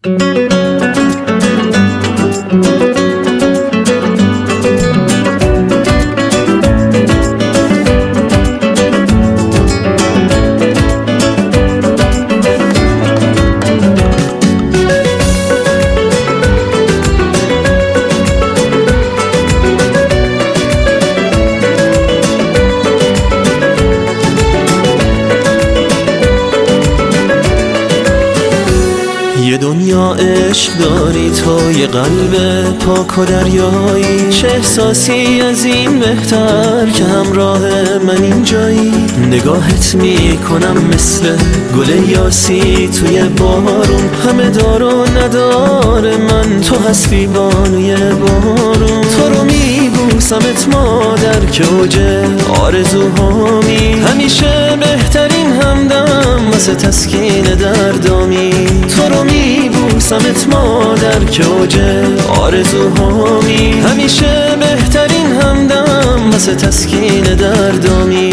یه دنیا عشق داری تو، یه قلب پاک و دریایی، چه احساسی از این بهتر که همراه من اینجایی. نگاهت میکنم مثل گل یاسی توی بارون، همه دار و نداره من تو هستی بانوی بارون. تو رو میبوسمت مادر که اوج آرزوهامی، همیشه بهترین همدم واسه تسکین دردامی. تو رو میبوسمت مادر که اوج آرزوهامی، همیشه بهترین همدم واسه تسکین دردامی.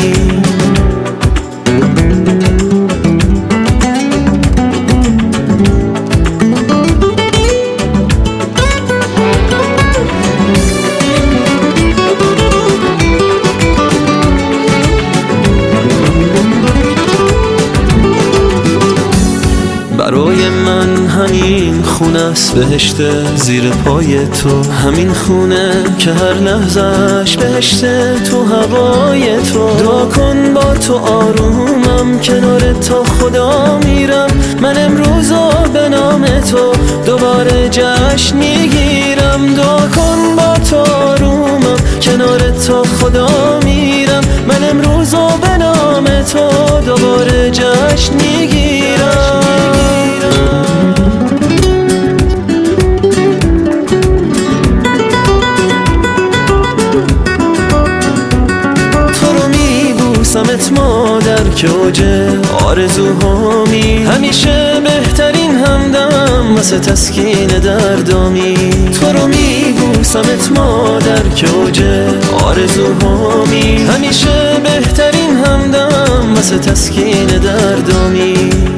برای من همین خونه است بهشت زیر پای تو، همین خونه که هر لحظهش بهشت تو هوای تو. دعا کن با تو آرومم کنار تا خدا میرم، من امروزو به نام تو دوباره جشن میگیرم. دعا کن با تو آرومم کنار تا خدا میرم، من امروزو به نام تو دوباره جشن میگیرم. بوسمت مادر که اوج آرزوهامی، همیشه بهترین همدم واسه تسکین دردامی. تو رو میبوسمت مادر که اوج آرزوهامی، همیشه بهترین همدم واسه تسکین دردامی.